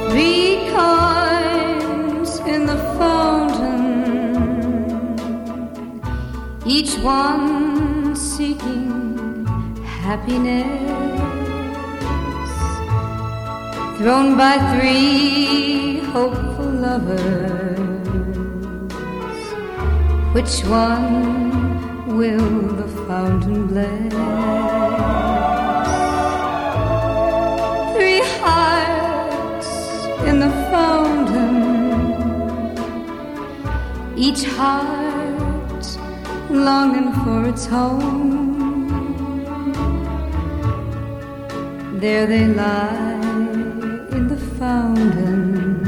Three coins in the fountain, each one seeking happiness, thrown by three hopeful lovers. Which one will the fountain bless? Three hearts in the fountain, each heart longing for its home. There they lie in the fountain,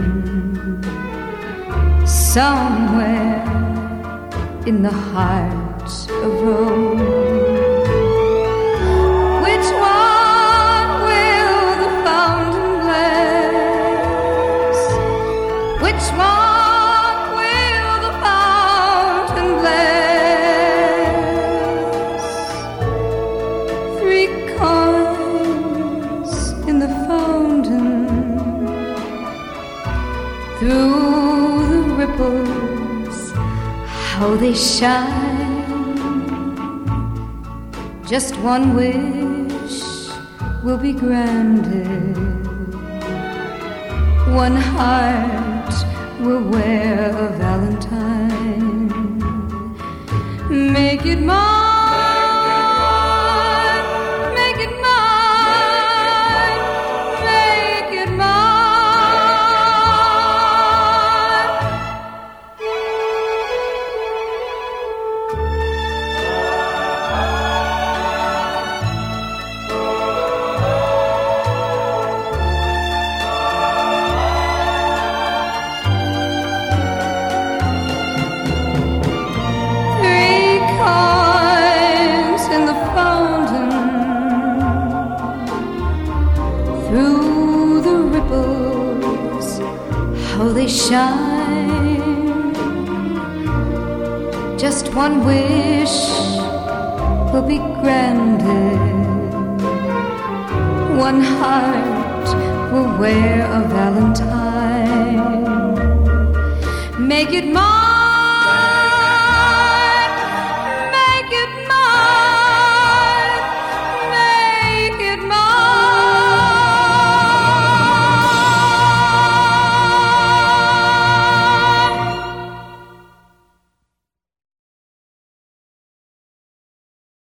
somewhere in the heart of Rome. Which one will the fountain bless? Which one will the fountain bless? Three coins in the fountain, through the ripples, how they shine. Just one wish will be granted. One heart will wear a valentine. Make it mine. Through the ripples, how they shine. Just one wish will be granted. One heart will wear a valentine. Make it mine.